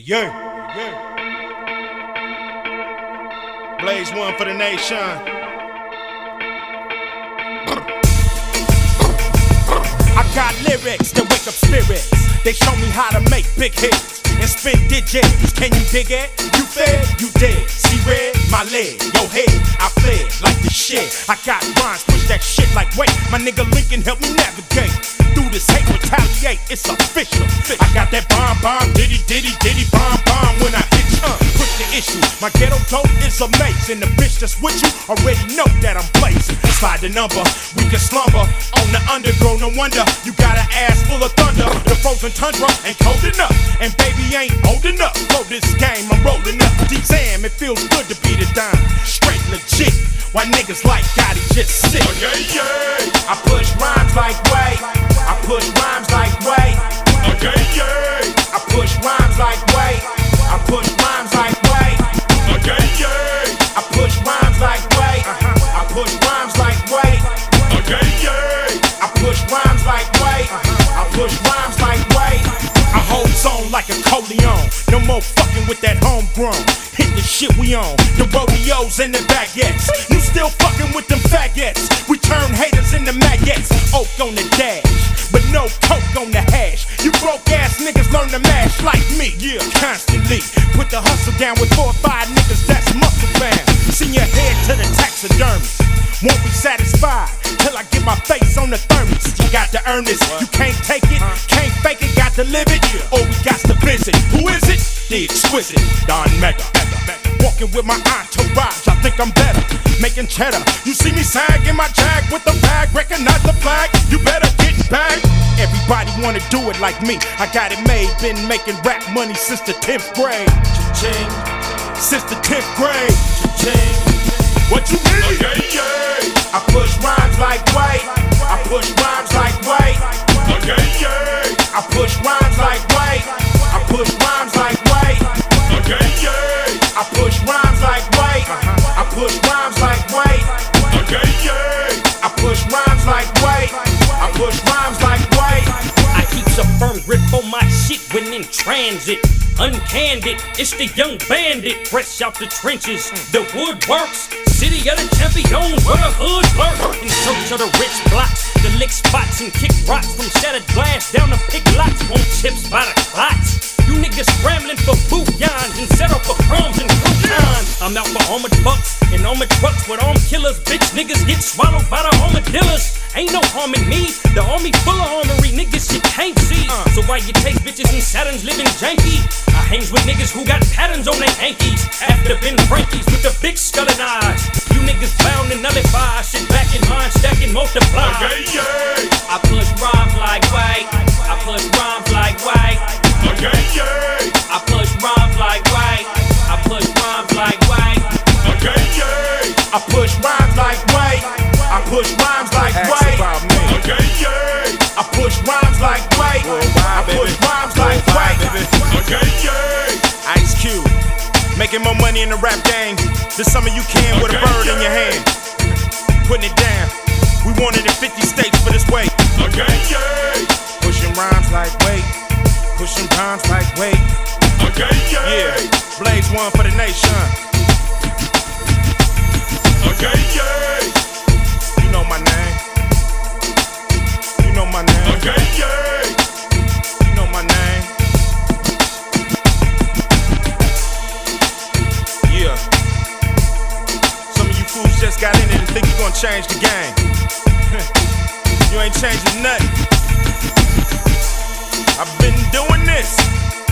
Yeah. Blaze one for the nation. I got lyrics that wake up spirits. They show me how to make big hits and spin digits. Can you dig it? You fed, you dead. See red, my leg, your head. I fled like the shit. I got rhymes, push that shit like wait. My nigga Lincoln help me navigate through this hate, retaliate. It's official. I got that bomb, diddy, bomb when I hit you. Put the issue. My ghetto dope is amazing. The bitch that's with you already know that I'm blazing. Slide the number, we can slumber on the underground. No wonder you got an ass full of thunder. The frozen tundra ain't cold enough, and baby ain't old enough. For this game, I'm rolling up. Damn, it feels good to be the dime. Straight legit. Why niggas like Gotti just sick? I push rhymes like way. I push rhymes like way. I push rhymes like way. I push rhymes like way. I push rhymes like way. I push rhymes like way. I push rhymes like way. I push rhymes like way. I hold zone like a Corleone. No more fucking with that homegrown. Hit the shit we on. The rodeos and the baguettes. You still fucking with them faggots. We turn haters into maggots. Oak on the dash, but no coke on the hash. You broke ass niggas learn to mash like me. Yeah, constantly. Put the hustle down with 4 or 5 niggas that's muscle bound. Send your head to the taxidermist. Won't be satisfied till I get my face on the thermos. You got to earn this. You can't take it, can't fake it, got to live it. Or we got to visit. Who is it? The exquisite Don Mega. Walking with my entourage, I think I'm better. Making cheddar. You see me sag in my jag with the bag. Recognize the flag. You better get back. Everybody wanna do it like me. I got it made. Been making rap money since the 10th grade. Cha-ching. Since the 10th grade. Cha-ching. What you need? I push rhymes like way. I push rhymes like way. I push rhymes like way. I push rhymes like way. I push rhymes like way. I push rhymes like way. I push rhymes like way. I push rhymes like way. I keep a firm grip on my shit when in transit. Uncandid, it's the young bandit, fresh out the trenches. The wood works, city of the champions, where the hood lurks. In search of the rich blocks, the lick spots and kick rocks from shattered glass down the pig lots. Want chips by the clots. You niggas scrambling for bouillons and set up for crumbs and croutons. I'm out for armored bucks and armored trucks with armed killers. Bitch niggas get swallowed by the armadillos. Ain't no harm in me, the army full of armory, niggas shit can't see. So why you take bitches and Saturns living janky? I hangs with niggas who got patterns on their hankies. After been Frankies with the big sculling eyes. You niggas bound and nullify, shit back in mind, stacking, multiply. I push rhymes like way. I push rhymes like way. I push rhymes like way. I push rhymes like way. I push rhymes like way. I push rhymes like way. I push rhymes like way. I push rhymes like way. Ice Cube, making more money in the rap game than some of you can with a bird in your hand. Putting it down. We want it in 50 states for this weight. Pushing rhymes like weight. Pushing rhymes like weight. Yeah, Blaze one for the nation. You know my name. You know my name. You know my name. Yeah. Some of you fools just got in it and think you're gonna change the game. You ain't changing nothing. I've been doing this